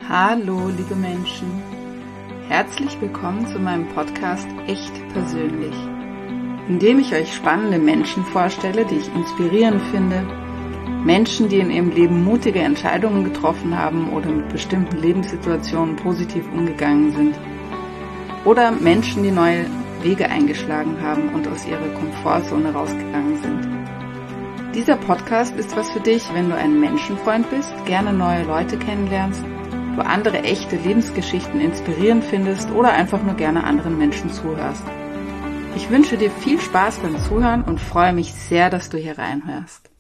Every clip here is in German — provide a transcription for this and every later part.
Hallo, liebe Menschen. Herzlich willkommen zu meinem Podcast Echt Persönlich, in dem ich euch spannende Menschen vorstelle, die ich inspirierend finde, Menschen, die in ihrem Leben mutige Entscheidungen getroffen haben oder mit bestimmten Lebenssituationen positiv umgegangen sind, oder Menschen, die neue Wege eingeschlagen haben und aus ihrer Komfortzone rausgegangen sind. Dieser Podcast ist was für dich, wenn du ein Menschenfreund bist, gerne neue Leute kennenlernst, du andere echte Lebensgeschichten inspirierend findest oder einfach nur gerne anderen Menschen zuhörst. Ich wünsche dir viel Spaß beim Zuhören und freue mich sehr, dass du hier reinhörst.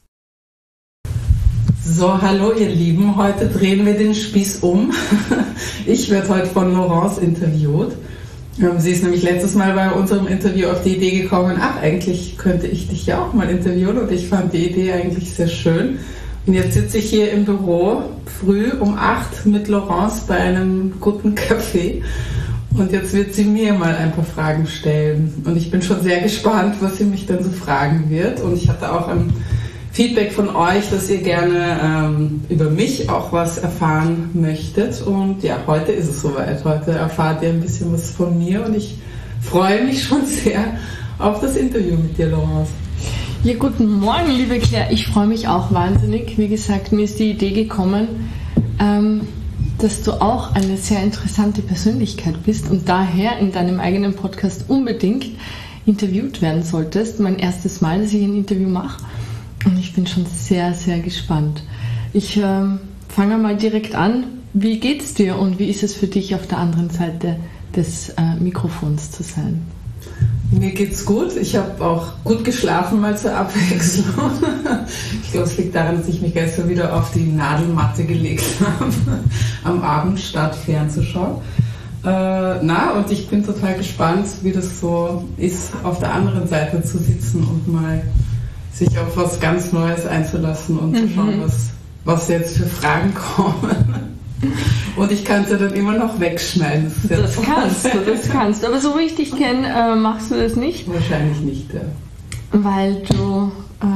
So, hallo ihr Lieben, heute drehen wir den Spieß um. Ich werde heute von Laurence interviewt. Sie ist nämlich letztes Mal bei unserem Interview auf die Idee gekommen, eigentlich könnte ich dich ja auch mal interviewen, und ich fand die Idee eigentlich sehr schön. Und jetzt sitze ich hier im Büro früh um 8 mit Laurence bei einem guten Kaffee, und jetzt wird sie mir mal ein paar Fragen stellen. Und ich bin schon sehr gespannt, was sie mich dann so fragen wird. Und ich hatte auch ein Feedback von euch, dass ihr gerne über mich auch was erfahren möchtet. Und ja, heute ist es soweit. Heute erfahrt ihr ein bisschen was von mir, und ich freue mich schon sehr auf das Interview mit dir, Laurence. Ja, guten Morgen, liebe Claire. Ich freue mich auch wahnsinnig. Wie gesagt, mir ist die Idee gekommen, dass du auch eine sehr interessante Persönlichkeit bist und daher in deinem eigenen Podcast unbedingt interviewt werden solltest. Mein erstes Mal, dass ich ein Interview mache, und ich bin schon sehr, sehr gespannt. Ich fange mal direkt an. Wie geht's dir und wie ist es für dich, auf der anderen Seite des Mikrofons zu sein? Mir geht's gut. Ich habe auch gut geschlafen, mal zur Abwechslung. Ich glaube, es liegt daran, dass ich mich gestern wieder auf die Nadelmatte gelegt habe, am Abend, statt fernzuschauen. Und ich bin total gespannt, wie das so ist, auf der anderen Seite zu sitzen und mal sich auf was ganz Neues einzulassen und zu schauen, was jetzt für Fragen kommen. Und ich kann es ja dann immer noch wegschneiden. Das kannst du. Aber so wie ich dich kenne, machst du das nicht? Wahrscheinlich nicht, ja. Weil du,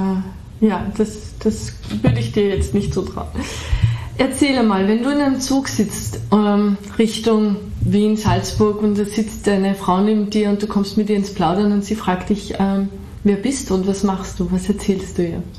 das würde ich dir jetzt nicht so trauen. Erzähle mal, wenn du in einem Zug sitzt, Richtung Wien, Salzburg, und da sitzt deine Frau neben dir und du kommst mit ihr ins Plaudern und sie fragt dich, wer bist du und was machst du? Was erzählst du ihr?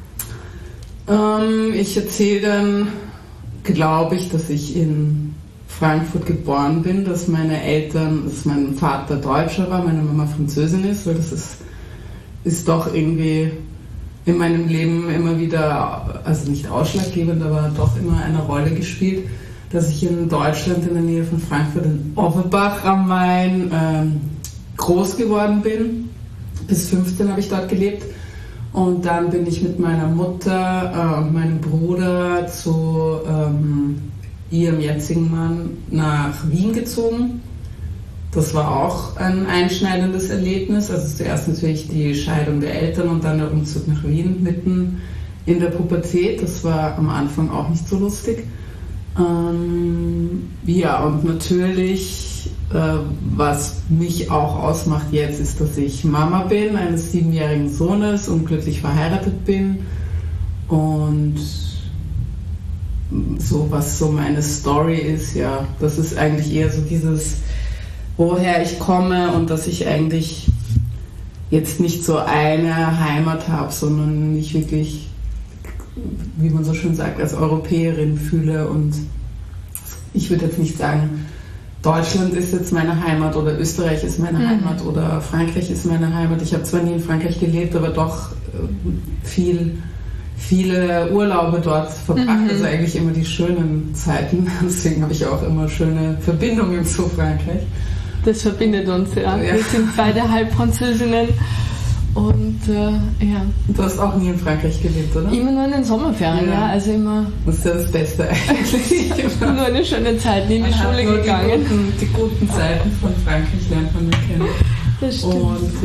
Ich erzähle dann, glaube ich, dass ich in Frankfurt geboren bin, dass mein Vater Deutscher war, meine Mama Französin ist, weil das ist doch irgendwie in meinem Leben immer wieder, also nicht ausschlaggebend, aber doch immer eine Rolle gespielt, dass ich in Deutschland in der Nähe von Frankfurt in Offenbach am Main groß geworden bin. Bis 15 habe ich dort gelebt. Und dann bin ich mit meiner Mutter und meinem Bruder zu ihrem jetzigen Mann nach Wien gezogen. Das war auch ein einschneidendes Erlebnis. Also zuerst natürlich die Scheidung der Eltern und dann der Umzug nach Wien mitten in der Pubertät. Das war am Anfang auch nicht so lustig. Und natürlich, was mich auch ausmacht jetzt, ist, dass ich Mama bin, eines 7-jährigen Sohnes, und glücklich verheiratet bin. Und so, was so meine Story ist, ja, das ist eigentlich eher so dieses, woher ich komme, und dass ich eigentlich jetzt nicht so eine Heimat habe, sondern mich wirklich, wie man so schön sagt, als Europäerin fühle. Und ich würde jetzt nicht sagen, Deutschland ist jetzt meine Heimat oder Österreich ist meine Heimat oder Frankreich ist meine Heimat. Ich habe zwar nie in Frankreich gelebt, aber doch viele Urlaube dort verbracht, also eigentlich immer die schönen Zeiten. Deswegen habe ich auch immer schöne Verbindungen zu Frankreich. Das verbindet uns, ja. Wir sind beide Halbfranzösinnen. Und Du hast auch nie in Frankreich gelebt, oder? Immer nur in den Sommerferien, ja. Also immer. Das ist ja das Beste eigentlich. Nur eine schöne Zeit, nie in die Schule gegangen. Die guten Zeiten von Frankreich lernt man ja kennen. Das stimmt.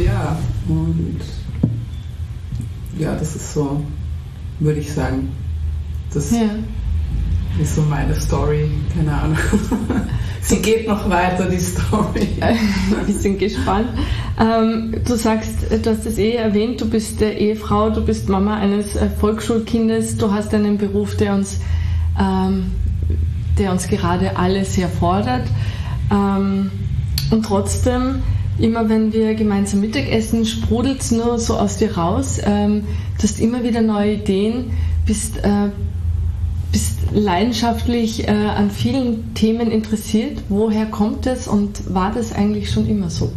Das ist so, würde ich sagen. Das ist so meine Story, keine Ahnung. Sie geht noch weiter, die Story. Wir sind gespannt. Du sagst, du hast es erwähnt, du bist Ehefrau, du bist Mama eines Volksschulkindes, du hast einen Beruf, der der uns gerade alle sehr fordert. Und trotzdem, immer wenn wir gemeinsam Mittagessen, sprudelt es nur so aus dir raus. Du hast immer wieder neue Ideen, bist leidenschaftlich an vielen Themen interessiert. Woher kommt es und war das eigentlich schon immer so?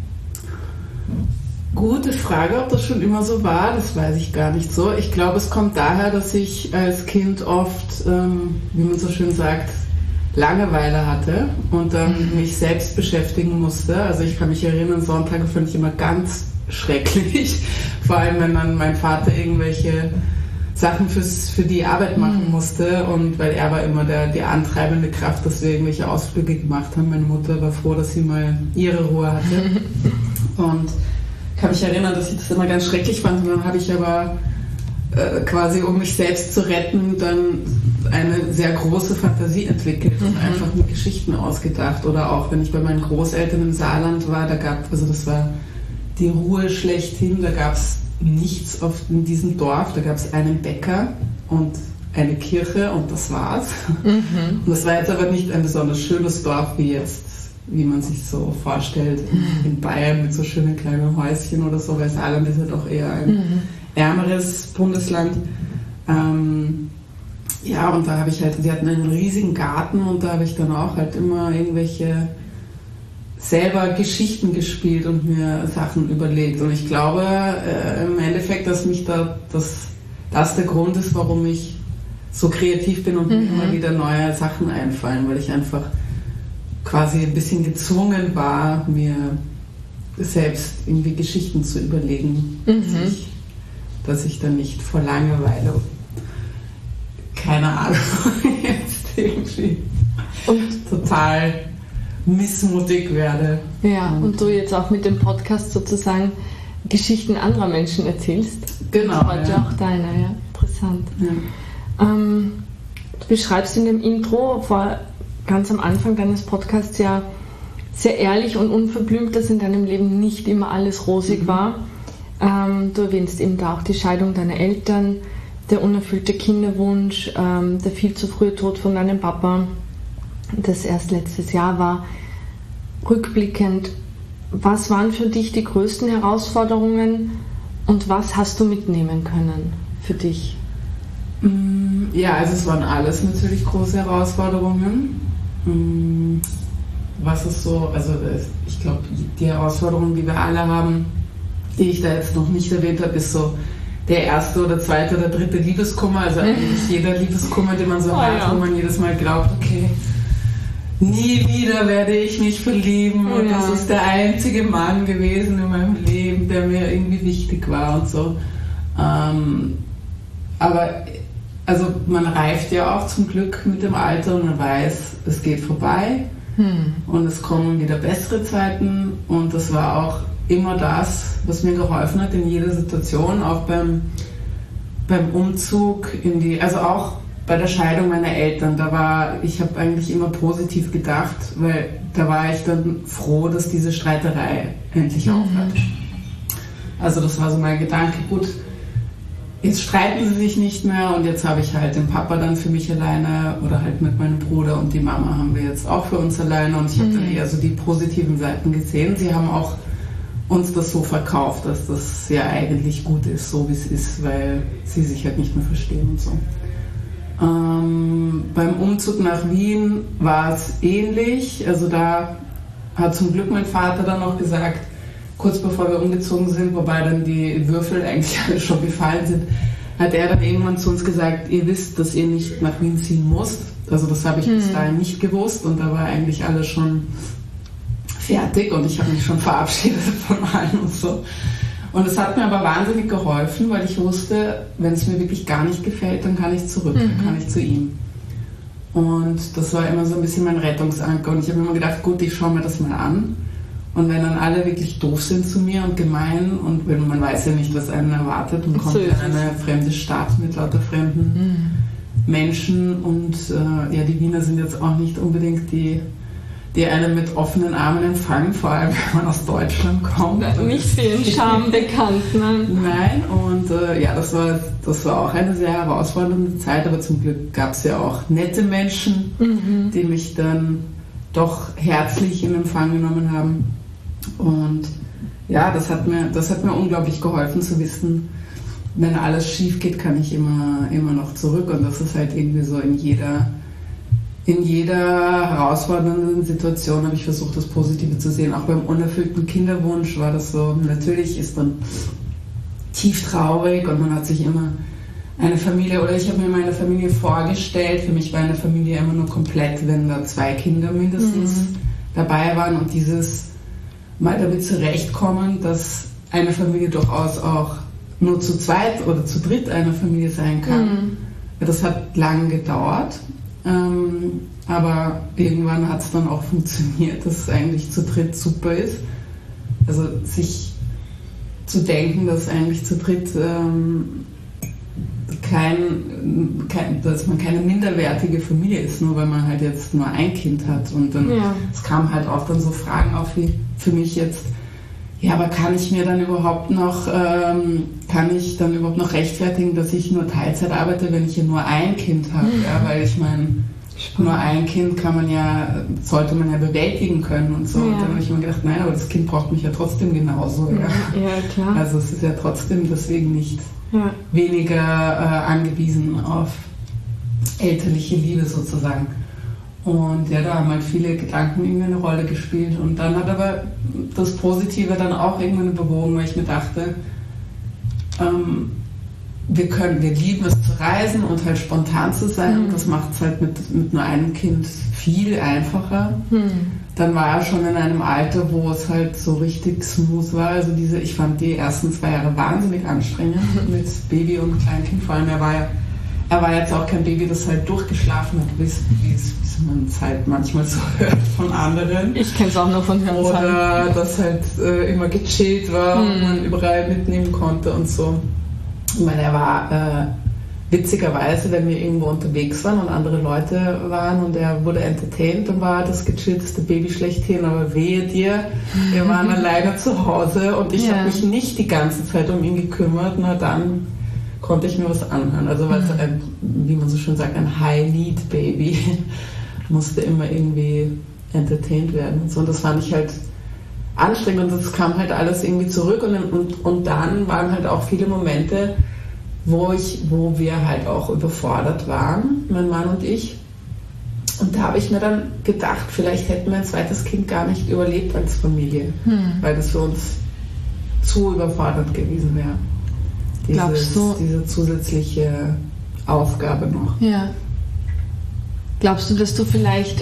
Gute Frage, ob das schon immer so war, das weiß ich gar nicht so. Ich glaube, es kommt daher, dass ich als Kind oft, wie man so schön sagt, Langeweile hatte und dann mich selbst beschäftigen musste. Also ich kann mich erinnern, Sonntage fand ich immer ganz schrecklich, vor allem wenn dann mein Vater irgendwelche Sachen für die Arbeit machen musste, und weil er war immer die antreibende Kraft, dass wir irgendwelche Ausflüge gemacht haben. Meine Mutter war froh, dass sie mal ihre Ruhe hatte. Und ich kann mich erinnern, dass ich das immer ganz schrecklich fand. Und dann habe ich aber quasi, um mich selbst zu retten, dann eine sehr große Fantasie entwickelt und einfach mir Geschichten ausgedacht. Oder auch, wenn ich bei meinen Großeltern im Saarland war, das war die Ruhe schlechthin, da gab es nichts in diesem Dorf, da gab es einen Bäcker und eine Kirche und das war's. Und das war jetzt aber nicht ein besonders schönes Dorf wie man sich so vorstellt in Bayern mit so schönen kleinen Häuschen oder so, weil Saarland ist ja doch eher ein ärmeres Bundesland. Ja, und da habe ich die hatten einen riesigen Garten und da habe ich dann auch halt immer irgendwelche selber Geschichten gespielt und mir Sachen überlegt. Und ich glaube im Endeffekt, dass mich das der Grund ist, warum ich so kreativ bin und mir immer wieder neue Sachen einfallen, weil ich einfach quasi ein bisschen gezwungen war, mir selbst irgendwie Geschichten zu überlegen, dass ich dann nicht vor Langeweile, keine Ahnung, jetzt irgendwie total missmutig werde. Ja, und du jetzt auch mit dem Podcast sozusagen Geschichten anderer Menschen erzählst. Genau. Das war auch deiner, ja. Interessant. Ja. Du beschreibst in dem Intro ganz am Anfang deines Podcasts ja sehr ehrlich und unverblümt, dass in deinem Leben nicht immer alles rosig war. Du erwähnst eben da auch die Scheidung deiner Eltern, der unerfüllte Kinderwunsch, der viel zu frühe Tod von deinem Papa, das erst letztes Jahr war. Rückblickend, was waren für dich die größten Herausforderungen und was hast du mitnehmen können für dich? Ja, also es waren alles natürlich große Herausforderungen. Was ist so, also ich glaube, die Herausforderungen, die wir alle haben, die ich da jetzt noch nicht erwähnt habe, ist so der erste oder zweite oder dritte Liebeskummer, also eigentlich jeder Liebeskummer, den man so hat, wo man jedes Mal glaubt, okay, nie wieder werde ich mich verlieben und das ist der einzige Mann gewesen in meinem Leben, der mir irgendwie wichtig war und so. Aber also man reift ja auch zum Glück mit dem Alter und man weiß, es geht vorbei und es kommen wieder bessere Zeiten, und das war auch immer das, was mir geholfen hat in jeder Situation, auch beim Umzug also auch bei der Scheidung meiner Eltern, ich habe eigentlich immer positiv gedacht, weil da war ich dann froh, dass diese Streiterei endlich aufhört. Also das war so mein Gedanke, gut, jetzt streiten sie sich nicht mehr und jetzt habe ich halt den Papa dann für mich alleine oder halt mit meinem Bruder, und die Mama haben wir jetzt auch für uns alleine, und ich habe dann eher so die positiven Seiten gesehen. Sie haben auch uns das so verkauft, dass das ja eigentlich gut ist, so wie es ist, weil sie sich halt nicht mehr verstehen und so. Beim Umzug nach Wien war es ähnlich, also da hat zum Glück mein Vater dann noch gesagt, kurz bevor wir umgezogen sind, wobei dann die Würfel eigentlich alle schon gefallen sind, hat er dann irgendwann zu uns gesagt, ihr wisst, dass ihr nicht nach Wien ziehen müsst. Also das habe ich bis dahin nicht gewusst, und da war eigentlich alles schon fertig und ich habe mich schon verabschiedet von allen und so. Und es hat mir aber wahnsinnig geholfen, weil ich wusste, wenn es mir wirklich gar nicht gefällt, dann kann ich zurück, dann kann ich zu ihm. Und das war immer so ein bisschen mein Rettungsanker, und ich habe mir immer gedacht, gut, ich schaue mir das mal an. Und wenn dann alle wirklich doof sind zu mir und gemein, und wenn man weiß ja nicht, was einen erwartet, und kommt in eine fremde Stadt mit lauter fremden Menschen, und die Wiener sind jetzt auch nicht unbedingt die die einen mit offenen Armen empfangen, vor allem wenn man aus Deutschland kommt. Nicht vielen Charme bekannt, nein. Nein, und das war auch eine sehr herausfordernde Zeit, aber zum Glück gab es ja auch nette Menschen, die mich dann doch herzlich in Empfang genommen haben. Und ja, das hat mir unglaublich geholfen zu wissen, wenn alles schief geht, kann ich immer noch zurück. Und das ist halt irgendwie so in jeder herausfordernden Situation habe ich versucht, das Positive zu sehen. Auch beim unerfüllten Kinderwunsch war das so. Natürlich ist man tief traurig und man hat sich immer eine Familie, oder ich habe mir meine Familie vorgestellt. Für mich war eine Familie immer nur komplett, wenn da 2 Kinder mindestens dabei waren. Und dieses mal damit zurechtkommen, dass eine Familie durchaus auch nur zu zweit oder zu dritt eine Familie sein kann. Ja, das hat lang gedauert. Aber irgendwann hat es dann auch funktioniert, dass es eigentlich zu dritt super ist. Also sich zu denken, dass eigentlich zu dritt dass man keine minderwertige Familie ist, nur weil man halt jetzt nur ein Kind hat. Und dann es kamen halt auch dann so Fragen auf wie für mich jetzt, ja, aber kann ich dann überhaupt noch rechtfertigen, dass ich nur Teilzeit arbeite, wenn ich ja nur ein Kind habe? Ja, weil ich meine, nur ein Kind sollte man ja bewältigen können und so. Ja. Und dann habe ich mir gedacht, nein, aber das Kind braucht mich ja trotzdem genauso. Ja, klar. Also es ist ja trotzdem deswegen nicht weniger angewiesen auf elterliche Liebe sozusagen. Und ja, da haben halt viele Gedanken irgendwie eine Rolle gespielt. Und dann hat aber das Positive dann auch irgendwann bewogen, weil ich mir dachte, wir lieben es zu reisen und halt spontan zu sein. Und das macht es halt mit nur einem Kind viel einfacher. Dann war er schon in einem Alter, wo es halt so richtig smooth war. Also ich fand die ersten 2 Jahre wahnsinnig anstrengend mit Baby und Kleinkind. Vor allem, er war jetzt auch kein Baby, das halt durchgeschlafen hat, wie es man es halt manchmal so hört von anderen. Ich kenne es auch nur von Hören. Oder dass halt immer gechillt war und man überall mitnehmen konnte und so. Ich meine, er war witzigerweise, wenn wir irgendwo unterwegs waren und andere Leute waren und er wurde entertained, dann war er das gechillteste Baby schlechthin, aber wehe dir, wir waren alleine zu Hause und ich habe mich nicht die ganze Zeit um ihn gekümmert, na dann konnte ich mir was anhören. Also weil es wie man so schön sagt, ein High-Need-Baby musste immer irgendwie entertained werden und so. Und das fand ich halt anstrengend und das kam halt alles irgendwie zurück und dann waren halt auch viele Momente, wo wir halt auch überfordert waren, mein Mann und ich. Und da habe ich mir dann gedacht, vielleicht hätten wir ein zweites Kind gar nicht überlebt als Familie, weil das für uns zu überfordernd gewesen wäre. Diese zusätzliche Aufgabe noch. Ja. Glaubst du, dass du vielleicht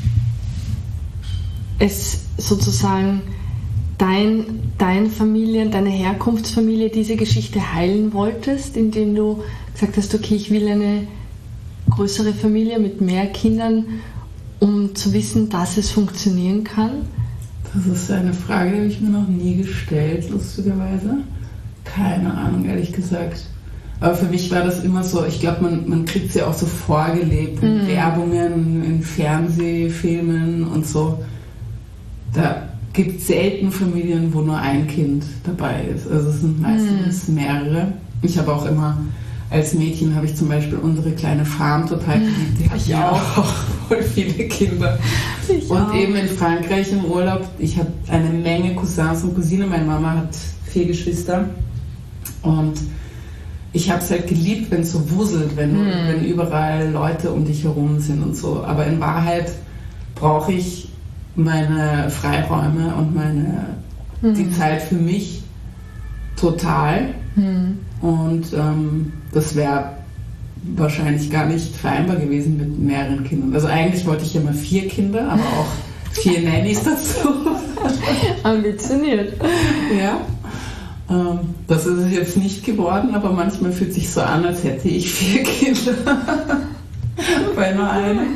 es sozusagen deine Familie, deine Herkunftsfamilie diese Geschichte heilen wolltest, indem du gesagt hast, okay, ich will eine größere Familie mit mehr Kindern, um zu wissen, dass es funktionieren kann? Das ist eine Frage, die habe ich mir noch nie gestellt, lustigerweise. Keine Ahnung, ehrlich gesagt. Aber für mich war das immer so, ich glaube, man kriegt es ja auch so vorgelebt in Werbungen, in Fernsehfilmen und so. Da gibt es selten Familien, wo nur ein Kind dabei ist. Also es sind meistens mehrere. Ich habe auch immer, als Mädchen habe ich zum Beispiel unsere kleine Farm total geliebt. Die hat ja auch voll viele Kinder. Eben in Frankreich im Urlaub, ich habe eine Menge Cousins und Cousinen. Meine Mama hat 4 Geschwister. Und ich habe es halt geliebt, wenn es so wuselt, wenn überall Leute um dich herum sind und so. Aber in Wahrheit brauche ich meine Freiräume und die Zeit für mich total. Und das wäre wahrscheinlich gar nicht vereinbar gewesen mit mehreren Kindern. Also eigentlich wollte ich immer 4 Kinder, aber auch 4 Nannies dazu. Ambitioniert. Ja. Das ist es jetzt nicht geworden, aber manchmal fühlt es sich so an, als hätte ich 4 Kinder bei nur einem.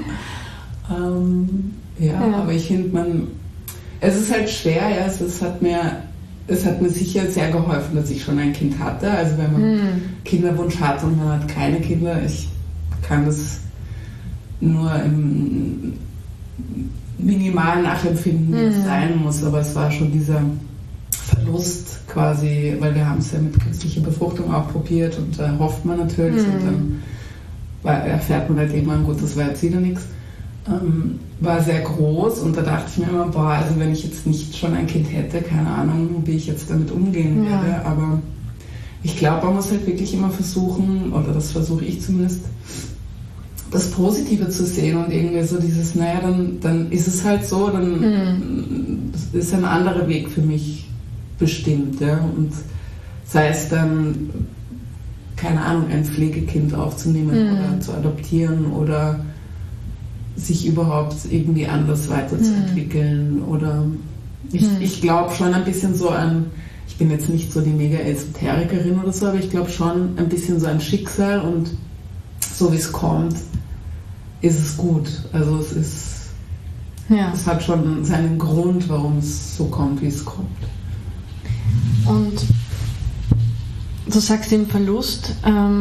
Aber ich finde, es ist halt schwer, ja, es hat mir sicher sehr geholfen, dass ich schon ein Kind hatte. Also wenn man Kinderwunsch hat und man hat keine Kinder, ich kann das nur minimal nachempfinden, wie es sein muss, aber es war schon dieser Verlust quasi, weil wir haben es ja mit künstlicher Befruchtung auch probiert und da hofft man natürlich und dann erfährt man halt irgendwann, gut, das war jetzt wieder nichts. War sehr groß und da dachte ich mir immer, boah, also wenn ich jetzt nicht schon ein Kind hätte, keine Ahnung, wie ich jetzt damit umgehen werde, aber ich glaube, man muss halt wirklich immer versuchen, oder das versuche ich zumindest, das Positive zu sehen und irgendwie so dieses, naja, dann ist es halt so, dann ist ein anderer Weg für mich bestimmt, ja, und sei es dann, keine Ahnung, ein Pflegekind aufzunehmen oder zu adoptieren oder sich überhaupt irgendwie anders weiterzuentwickeln oder ich glaube schon ein bisschen so an, ich bin jetzt nicht so die mega Esoterikerin oder so, aber ich glaube schon ein bisschen so ein Schicksal und so wie es kommt, ist es gut. Also es hat schon seinen Grund, warum es so kommt, wie es kommt. Und du sagst den Verlust,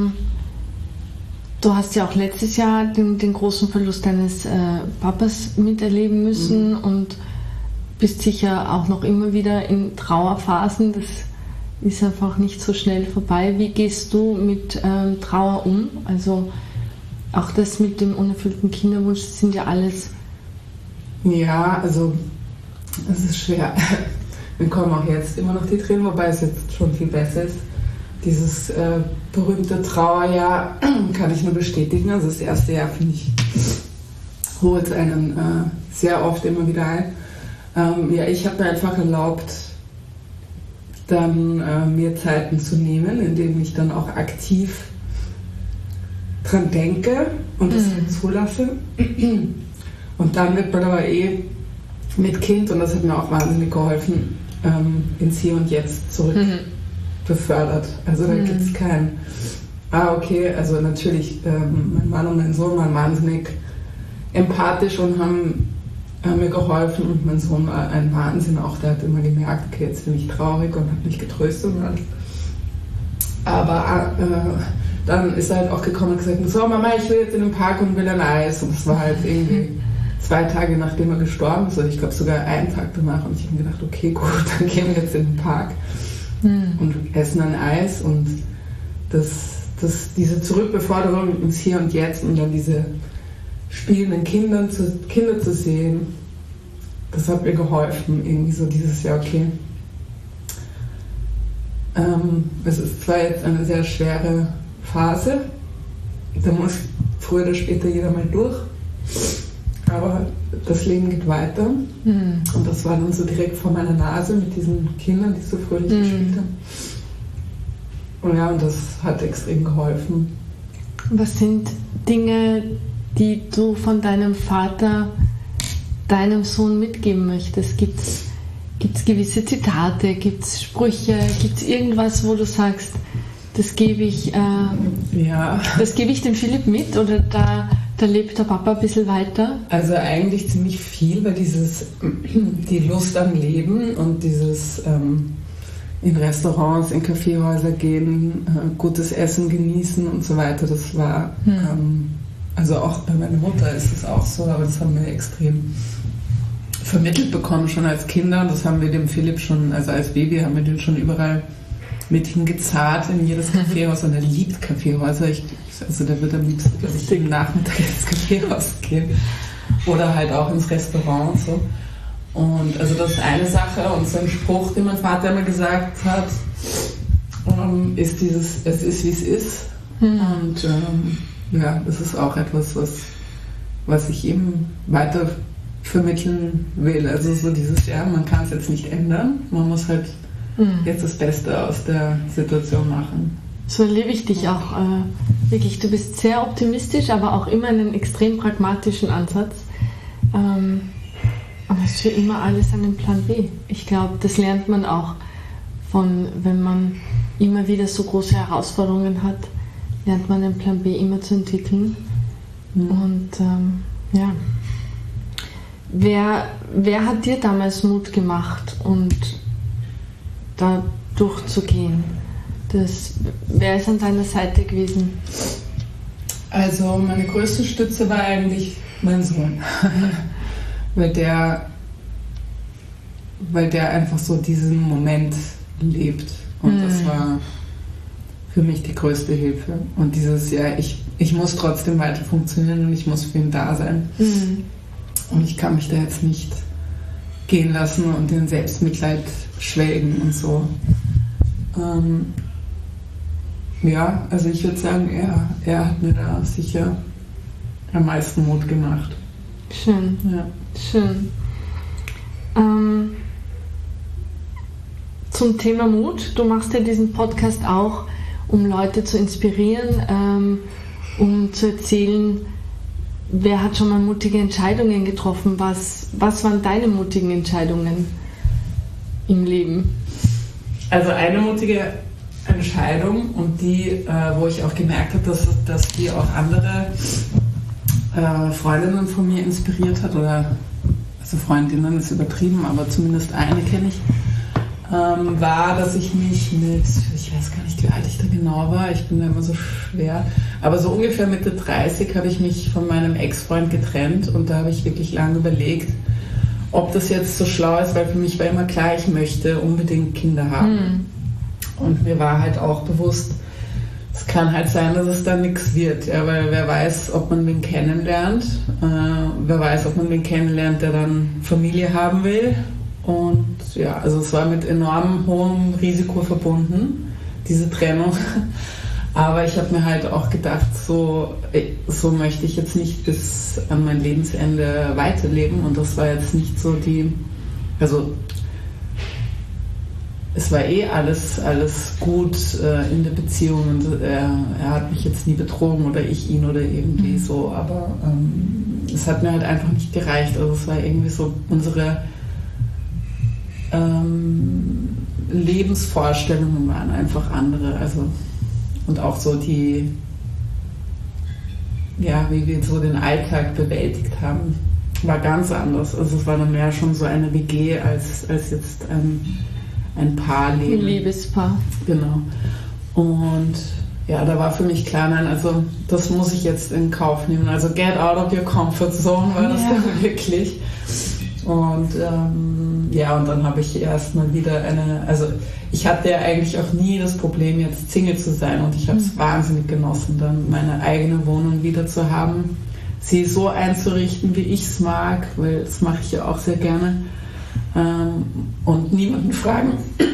du hast ja auch letztes Jahr den großen Verlust deines Papas miterleben müssen und bist sicher auch noch immer wieder in Trauerphasen. Das ist einfach nicht so schnell vorbei. Wie gehst du mit Trauer um? Also auch das mit dem unerfüllten Kinderwunsch sind ja alles... Ja, also es ist schwer. Mir kommen auch jetzt immer noch die Tränen, wobei es jetzt schon viel besser ist. Dieses berühmte Trauerjahr kann ich nur bestätigen. Also das erste Jahr, finde ich, holt einen sehr oft immer wieder ein. Ich habe mir einfach erlaubt, dann mir Zeiten zu nehmen, indem ich dann auch aktiv dran denke und das halt zulasse. Und dann wird man aber mit Kind, und das hat mir auch wahnsinnig geholfen, ins Hier und Jetzt zurück befördert. Also da gibt es kein, okay, also natürlich, mein Mann und mein Sohn waren wahnsinnig empathisch und haben mir geholfen und mein Sohn war ein Wahnsinn auch, der hat immer gemerkt, okay, jetzt bin ich traurig und hat mich getröstet und alles. Aber dann ist er halt auch gekommen und gesagt, so Mama, ich will jetzt in den Park und will ein Eis, und das war halt irgendwie 2 Tage nachdem er gestorben ist, ich glaube sogar einen Tag danach, und ich habe mir gedacht, okay, gut, dann gehen wir jetzt in den Park und essen ein Eis, und diese Zurückbeforderung ins Hier und Jetzt und dann diese spielenden Kinder zu sehen, das hat mir geholfen, irgendwie so dieses Jahr, okay, es ist zwar jetzt eine sehr schwere Phase, da muss früher oder später jeder mal durch, aber das Leben geht weiter. Und das war dann so direkt vor meiner Nase mit diesen Kindern, die so fröhlich gespielt haben. Und ja, und das hat extrem geholfen. Was sind Dinge, die du von deinem Vater deinem Sohn mitgeben möchtest? Gibt es gewisse Zitate, gibt es Sprüche, gibt es irgendwas, wo du sagst, das gebe ich dem Philipp mit, oder da lebt der Papa ein bisschen weiter? Also eigentlich ziemlich viel, weil die Lust am Leben und dieses in Restaurants, in Kaffeehäuser gehen, gutes Essen genießen und so weiter, das war, also auch bei meiner Mutter ist es auch so, aber das haben wir extrem vermittelt bekommen, schon als Kinder. Das haben wir dem Philipp schon, also als Baby haben wir den schon überall mit hingezahlt in jedes Kaffeehaus, und er liebt Kaffeehäuser. Also der wird am liebsten, glaube ich, jeden Nachmittag ins Kaffeehaus gehen oder halt auch ins Restaurant. So. Und also das ist eine Sache, und so ein Spruch, den mein Vater immer gesagt hat, ist dieses, es ist wie es ist. Und das ist auch etwas, was ich ihm weiter vermitteln will. Also so dieses, man kann es jetzt nicht ändern, man muss halt jetzt das Beste aus der Situation machen. So erlebe ich dich auch wirklich. Du bist sehr optimistisch, aber auch immer einen extrem pragmatischen Ansatz. Und hast für immer alles einen Plan B. Ich glaube, das lernt man auch wenn man immer wieder so große Herausforderungen hat, lernt man den Plan B immer zu entwickeln. Und wer hat dir damals Mut gemacht, und da durchzugehen? Wer ist an deiner Seite gewesen? Also meine größte Stütze war eigentlich mein Sohn. weil der einfach so diesen Moment lebt. Und das war für mich die größte Hilfe. Und dieses Jahr, ich muss trotzdem weiter funktionieren und ich muss für ihn da sein. Und ich kann mich da jetzt nicht gehen lassen und in Selbstmitleid schwelgen und so. Ja, also ich würde sagen, er hat mir da sicher am meisten Mut gemacht. Schön. Ja. Schön. Zum Thema Mut. Du machst ja diesen Podcast auch, um Leute zu inspirieren, um zu erzählen, wer hat schon mal mutige Entscheidungen getroffen? Was waren deine mutigen Entscheidungen im Leben? Also eine mutige Entscheidung und die, wo ich auch gemerkt habe, dass die auch andere Freundinnen von mir inspiriert hat, oder also Freundinnen ist übertrieben, aber zumindest eine kenne ich, war, dass ich mich ich weiß gar nicht, wie alt ich da genau war, ich bin da immer so schwer, aber so ungefähr Mitte 30 habe ich mich von meinem Ex-Freund getrennt und da habe ich wirklich lange überlegt, ob das jetzt so schlau ist, weil für mich war immer klar, ich möchte unbedingt Kinder haben. Und mir war halt auch bewusst, es kann halt sein, dass es dann nichts wird, ja, weil wer weiß, ob man wen kennenlernt, wer weiß, ob man wen kennenlernt, der dann Familie haben will. Und ja, also es war mit enorm hohem Risiko verbunden, diese Trennung. Aber ich habe mir halt auch gedacht, so möchte ich jetzt nicht bis an mein Lebensende weiterleben. Und das war jetzt nicht so es war alles gut in der Beziehung und er hat mich jetzt nie betrogen oder ich ihn oder irgendwie so. Aber es hat mir halt einfach nicht gereicht. Also es war irgendwie so unsere Lebensvorstellungen waren einfach andere, also und auch so wie wir so den Alltag bewältigt haben, war ganz anders. Also es war dann mehr schon so eine WG als jetzt ein Paarleben. Ein Liebespaar. Genau. Und ja, da war für mich klar, nein, also das muss ich jetzt in Kauf nehmen. Also get out of your comfort zone war das dann wirklich. Und und dann habe ich erstmal wieder ich hatte ja eigentlich auch nie das Problem, jetzt Single zu sein und ich habe es wahnsinnig genossen, dann meine eigene Wohnung wieder zu haben, sie so einzurichten, wie ich es mag, weil das mache ich ja auch sehr gerne, und niemanden fragen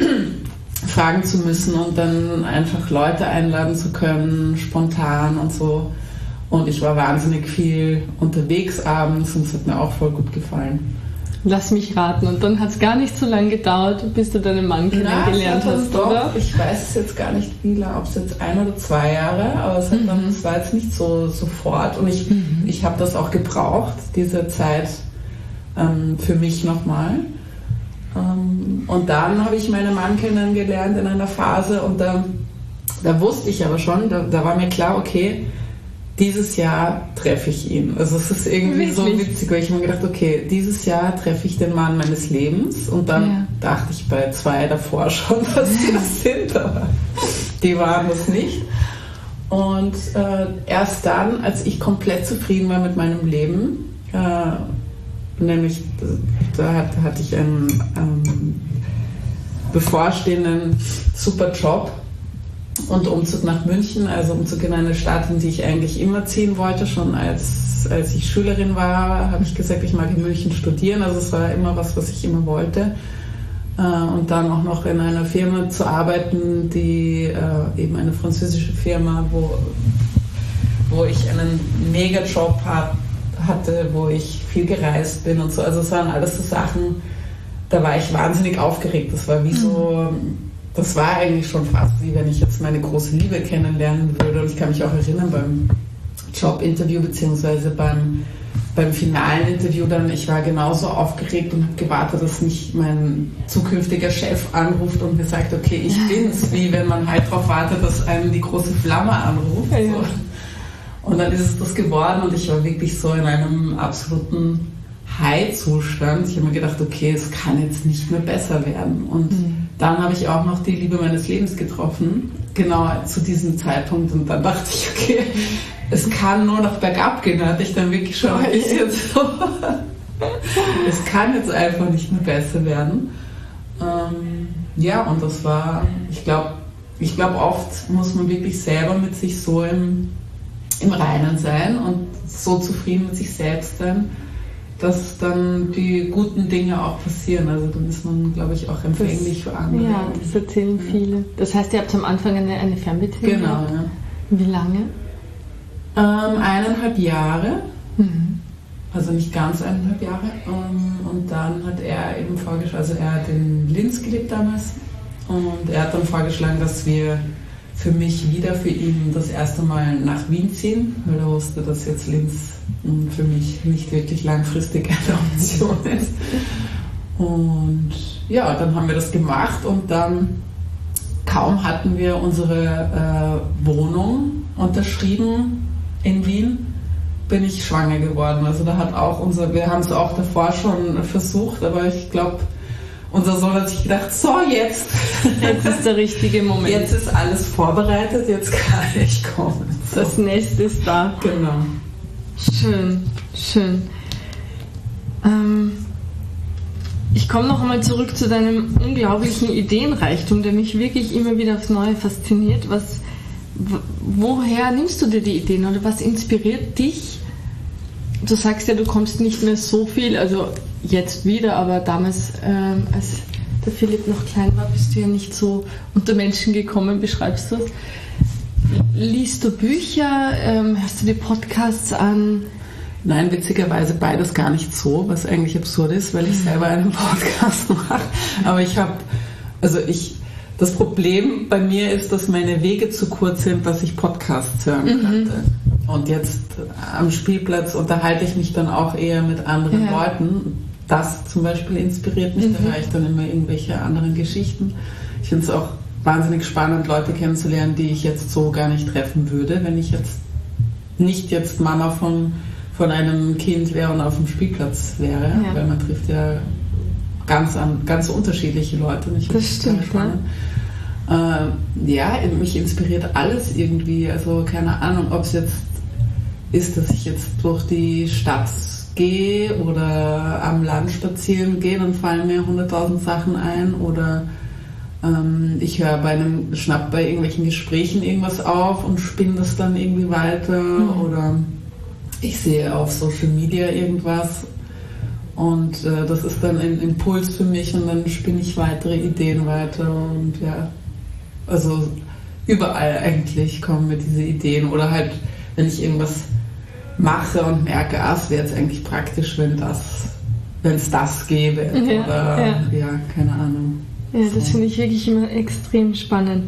zu müssen und dann einfach Leute einladen zu können, spontan und so. Und ich war wahnsinnig viel unterwegs abends und es hat mir auch voll gut gefallen. Lass mich raten. Und dann hat es gar nicht so lange gedauert, bis du deinen Mann kennengelernt hast, doch, oder? Ich weiß es jetzt gar nicht, wie lange, ob es jetzt 1 oder 2 Jahre, aber es war jetzt nicht so sofort. Und ich habe das auch gebraucht, diese Zeit für mich nochmal. Und dann habe ich meinen Mann kennengelernt in einer Phase und da wusste ich aber schon, da war mir klar, okay, dieses Jahr treffe ich ihn. Also es ist irgendwie so witzig, weil ich mir gedacht, okay, dieses Jahr treffe ich den Mann meines Lebens und dann dachte ich bei 2 davor schon, was das sind, aber die waren das nicht. Und erst dann, als ich komplett zufrieden war mit meinem Leben, nämlich da hatte ich einen bevorstehenden super Job und Umzug nach München, also Umzug in eine Stadt, in die ich eigentlich immer ziehen wollte, schon als ich Schülerin war, habe ich gesagt, ich mag in München studieren, also es war immer was ich immer wollte. Und dann auch noch in einer Firma zu arbeiten, die eben eine französische Firma, wo ich einen Mega-Job hatte, wo ich viel gereist bin und so, also es waren alles so Sachen, da war ich wahnsinnig aufgeregt, das war wie so... Das war eigentlich schon fast wie wenn ich jetzt meine große Liebe kennenlernen würde. Und ich kann mich auch erinnern beim Jobinterview beziehungsweise beim finalen Interview dann, ich war genauso aufgeregt und habe gewartet, dass mich mein zukünftiger Chef anruft und mir sagt, okay, ich bin's, wie wenn man halt darauf wartet, dass einem die große Flamme anruft. Ja. So. Und dann ist es das geworden und ich war wirklich so in einem absoluten High-Zustand. Ich habe mir gedacht, okay, es kann jetzt nicht mehr besser werden. Und dann habe ich auch noch die Liebe meines Lebens getroffen, genau zu diesem Zeitpunkt. Und dann dachte ich, okay, es kann nur noch bergab gehen. Da hatte ich dann wirklich schon ein bisschen so Es kann jetzt einfach nicht mehr besser werden. Und das war, ich glaube, oft muss man wirklich selber mit sich so im Reinen sein und so zufrieden mit sich selbst sein, dass dann die guten Dinge auch passieren. Also dann ist man, glaube ich, auch empfänglich für andere. Ja, das erzählen viele. Das heißt, ihr habt am Anfang eine Fernbeziehung gehabt? Genau, ja. Wie lange? 1,5 Jahre. Also nicht ganz 1,5 Jahre. Und dann hat er eben vorgeschlagen, also er hat in Linz gelebt damals, und er hat dann vorgeschlagen, dass wir für mich wieder für ihn das erste Mal nach Wien ziehen, weil er wusste, dass jetzt Linz für mich nicht wirklich langfristig eine Option ist. Und ja, dann haben wir das gemacht, und dann kaum hatten wir unsere Wohnung unterschrieben in Wien, bin ich schwanger geworden. Also da hat auch wir haben es auch davor schon versucht, aber ich glaube, unser Sohn hat sich gedacht, so jetzt. Jetzt ist der richtige Moment. Jetzt ist alles vorbereitet, jetzt kann ich kommen. So. Das Nest ist da. Genau. Schön, schön. Ich komme noch einmal zurück zu deinem unglaublichen Ideenreichtum, der mich wirklich immer wieder aufs Neue fasziniert. Woher nimmst du dir die Ideen oder was inspiriert dich? Du sagst ja, du kommst nicht mehr so viel, also jetzt wieder, aber damals, als der Philipp noch klein war, bist du ja nicht so unter Menschen gekommen, beschreibst du es. Liest du Bücher, hörst du dir Podcasts an? Nein, witzigerweise beides gar nicht so, was eigentlich absurd ist, weil ich selber einen Podcast mache. Aber das Problem bei mir ist, dass meine Wege zu kurz sind, dass ich Podcasts hören könnte. Und jetzt am Spielplatz unterhalte ich mich dann auch eher mit anderen Leuten. Das zum Beispiel inspiriert mich, da höre ich dann immer irgendwelche anderen Geschichten. Ich finde es auch wahnsinnig spannend, Leute kennenzulernen, die ich jetzt so gar nicht treffen würde, wenn ich jetzt nicht Mama von einem Kind wäre und auf dem Spielplatz wäre, weil man trifft ja ganz unterschiedliche Leute. Das stimmt, mich inspiriert alles irgendwie, also keine Ahnung, ob es jetzt ist, dass ich jetzt durch die Stadt gehe oder am Land spazieren gehe, dann fallen mir 100.000 Sachen ein, oder ich höre schnapp bei irgendwelchen Gesprächen irgendwas auf und spinne das dann irgendwie weiter, oder ich sehe auf Social Media irgendwas und das ist dann ein Impuls für mich, und dann spinne ich weitere Ideen weiter, und also überall eigentlich kommen mir diese Ideen, oder halt, wenn ich irgendwas mache und merke, es wäre jetzt eigentlich praktisch, wenn es das gäbe, oder keine Ahnung. Ja, das finde ich wirklich immer extrem spannend.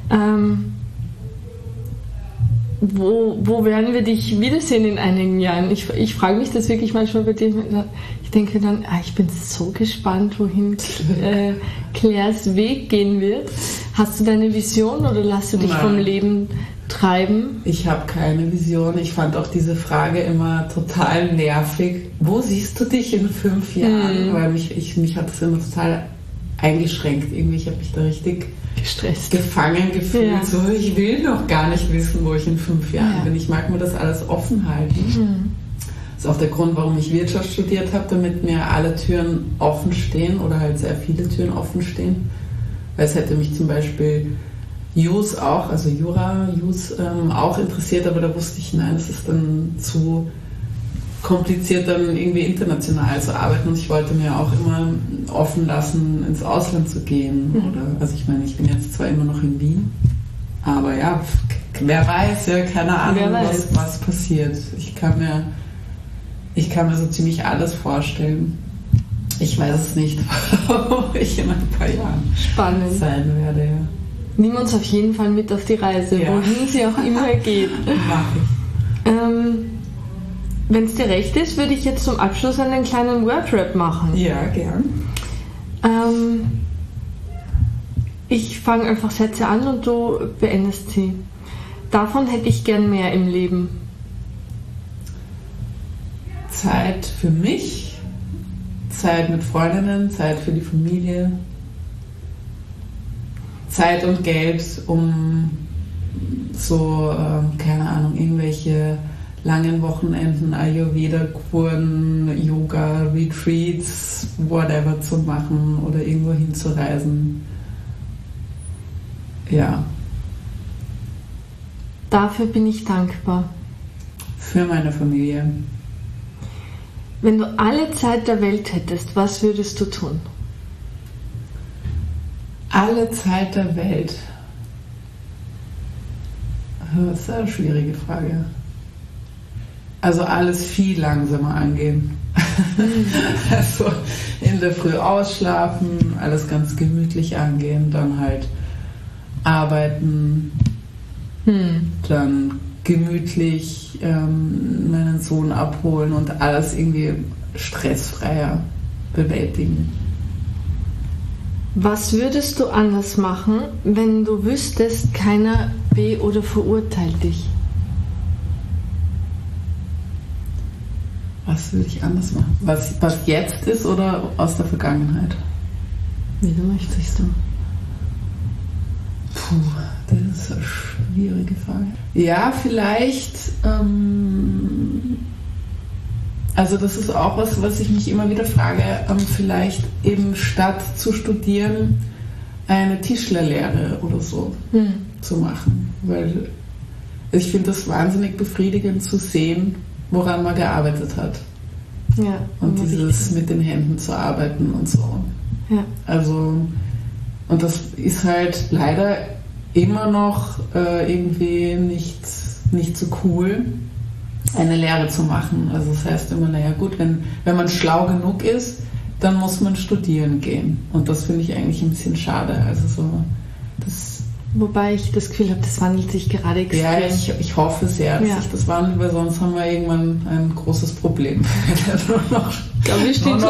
Wo werden wir dich wiedersehen in einigen Jahren? Ich frage mich das wirklich manchmal bei dir. Ich denke dann, ich bin so gespannt, wohin Claires Weg gehen wird. Hast du deine Vision oder lässt du dich vom Leben treiben? Ich habe keine Vision. Ich fand auch diese Frage immer total nervig. Wo siehst du dich in 5 Jahren? Weil mich hat das immer total eingeschränkt. Irgendwie, ich habe mich da richtig gestresst, gefangen gefühlt. Ja. So, ich will noch gar nicht wissen, wo ich in 5 Jahren bin. Ich mag mir das alles offen halten. Das ist auch der Grund, warum ich Wirtschaft studiert habe, damit mir alle Türen offen stehen, oder halt sehr viele Türen offen stehen. Weil es hätte mich zum Beispiel Jus auch auch interessiert, aber da wusste ich, nein, das ist dann zu kompliziert, dann irgendwie international zu arbeiten, und ich wollte mir auch immer offen lassen, ins Ausland zu gehen. Also ich meine, ich bin jetzt zwar immer noch in Wien, aber wer weiß, keine Ahnung, was passiert. Ich kann mir so ziemlich alles vorstellen. Ich weiß es nicht, wo ich in ein paar Jahren sein werde. Ja. Nimm uns auf jeden Fall mit auf die Reise, wohin sie auch immer geht. Mach ich. Wenn es dir recht ist, würde ich jetzt zum Abschluss einen kleinen Wordrap machen. Ja, gern. Ich fange einfach Sätze an und du beendest sie. Davon hätte ich gern mehr im Leben. Zeit für mich, Zeit mit Freundinnen, Zeit für die Familie, Zeit und Geld, um so, keine Ahnung, irgendwelche langen Wochenenden Ayurveda-Kuren, Yoga, Retreats, whatever zu machen oder irgendwo hinzureisen. Ja. Dafür bin ich dankbar. Für meine Familie. Wenn du alle Zeit der Welt hättest, was würdest du tun? Alle Zeit der Welt. Das ist eine schwierige Frage. Also alles viel langsamer angehen. Also in der Früh ausschlafen, alles ganz gemütlich angehen, dann halt arbeiten, dann gemütlich meinen Sohn abholen und alles irgendwie stressfreier bewältigen. Was würdest du anders machen, wenn du wüsstest, keiner be- oder verurteilt dich? Was würde ich anders machen? Was jetzt ist oder aus der Vergangenheit? Wie du möchtest. Puh, das ist eine schwierige Frage. Ja, vielleicht, also das ist auch was ich mich immer wieder frage, vielleicht eben statt zu studieren eine Tischlerlehre oder so zu machen. Weil ich finde das wahnsinnig befriedigend zu sehen, woran man gearbeitet hat. Ja, und dieses mit den Händen zu arbeiten und so. Ja. Also, und das ist halt leider immer noch irgendwie nicht so cool, eine Lehre zu machen. Also das heißt immer, naja gut, wenn man schlau genug ist, dann muss man studieren gehen. Und das finde ich eigentlich ein bisschen schade. Also so, das wobei ich das Gefühl habe, das wandelt sich gerade extrem. Ja, ich hoffe sehr, dass sich das wandelt, weil sonst haben wir irgendwann ein großes Problem. Ich glaube, wir stehen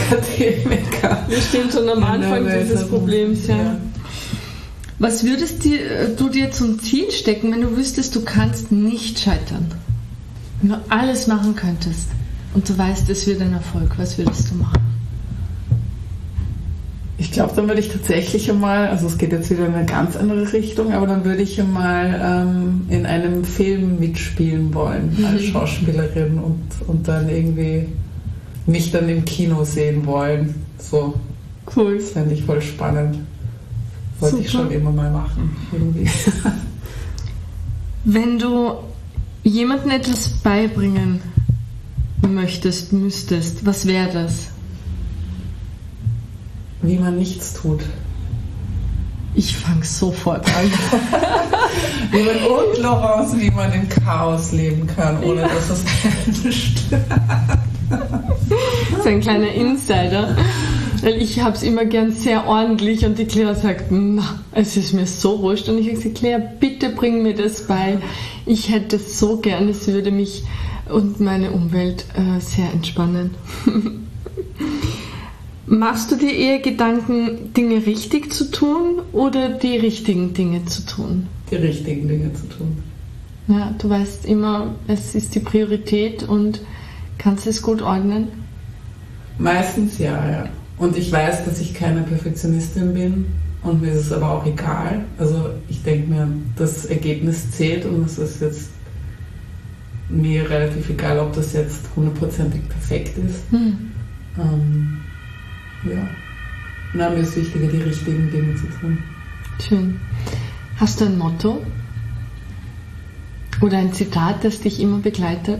schon am Anfang dieses Problems. Ja. Was würdest du dir zum Ziel stecken, wenn du wüsstest, du kannst nicht scheitern? Wenn du alles machen könntest und du weißt, es wird ein Erfolg, was würdest du machen? Ich glaube, dann würde ich tatsächlich einmal, also es geht jetzt wieder in eine ganz andere Richtung, aber dann würde ich einmal in einem Film mitspielen wollen als Schauspielerin und dann irgendwie mich dann im Kino sehen wollen. So. Cool. Das fände ich voll spannend. Wollte ich schon immer mal machen. Irgendwie. Wenn du jemandem etwas beibringen müsstest, was wäre das? Wie man nichts tut. Ich fange sofort an. Und Laurence, wie man im Chaos leben kann, ohne dass es einen stört. Das ist ein kleiner Insider. Weil ich habe es immer gern sehr ordentlich und die Claire sagt, na, es ist mir so wurscht. Und ich habe gesagt, Claire, bitte bring mir das bei. Ich hätte es so gern, es würde mich und meine Umwelt sehr entspannen. Machst du dir eher Gedanken, Dinge richtig zu tun oder die richtigen Dinge zu tun? Die richtigen Dinge zu tun. Ja, du weißt immer, es ist die Priorität und kannst es gut ordnen? Meistens ja. Und ich weiß, dass ich keine Perfektionistin bin und mir ist es aber auch egal. Also ich denke mir, das Ergebnis zählt und es ist jetzt mir relativ egal, ob das jetzt 100%ig perfekt ist. Ja. Na, mir ist wichtiger, die richtigen Dinge zu tun. Schön. Hast du ein Motto? Oder ein Zitat, das dich immer begleitet?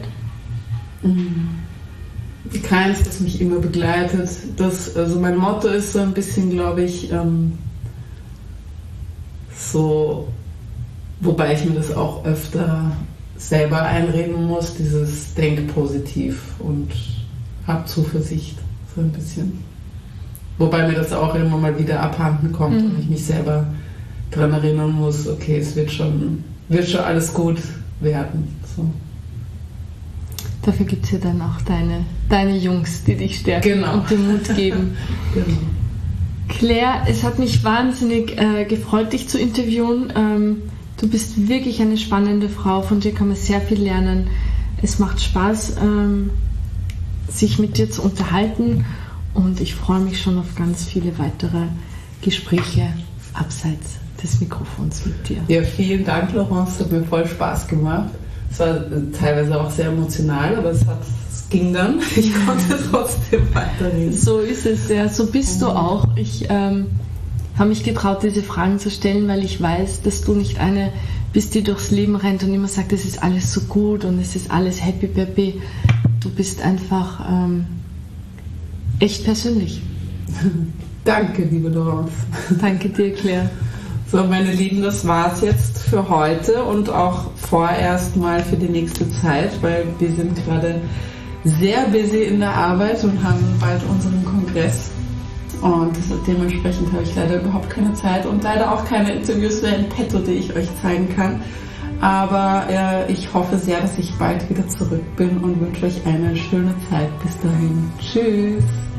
Keins, das mich immer begleitet. Also mein Motto ist so ein bisschen, glaube ich, so, wobei ich mir das auch öfter selber einreden muss, dieses Denk positiv und hab Zuversicht, so ein bisschen. Wobei mir das auch immer mal wieder abhanden kommt und ich mich selber daran erinnern muss, okay, es wird schon alles gut werden. So. Dafür gibt es ja dann auch deine Jungs, die dich stärken und den Mut geben. Genau. Claire, es hat mich wahnsinnig gefreut, dich zu interviewen. Du bist wirklich eine spannende Frau, von dir kann man sehr viel lernen. Es macht Spaß, sich mit dir zu unterhalten. Und ich freue mich schon auf ganz viele weitere Gespräche abseits des Mikrofons mit dir. Ja, vielen Dank, Laurence. Es hat mir voll Spaß gemacht. Es war teilweise auch sehr emotional, aber es ging dann. Ich konnte trotzdem weiterreden. So ist es, ja. So bist du auch. Ich habe mich getraut, diese Fragen zu stellen, weil ich weiß, dass du nicht eine bist, die durchs Leben rennt und immer sagt, es ist alles so gut und es ist alles happy peppy. Du bist einfach echt persönlich. Danke, liebe Laurence. Danke dir, Claire. So, meine Lieben, das war's jetzt für heute und auch vorerst mal für die nächste Zeit, weil wir sind gerade sehr busy in der Arbeit und haben bald unseren Kongress. Und dementsprechend habe ich leider überhaupt keine Zeit und leider auch keine Interviews mehr in petto, die ich euch zeigen kann. Aber ich hoffe sehr, dass ich bald wieder zurück bin und wünsche euch eine schöne Zeit. Bis dahin. Tschüss.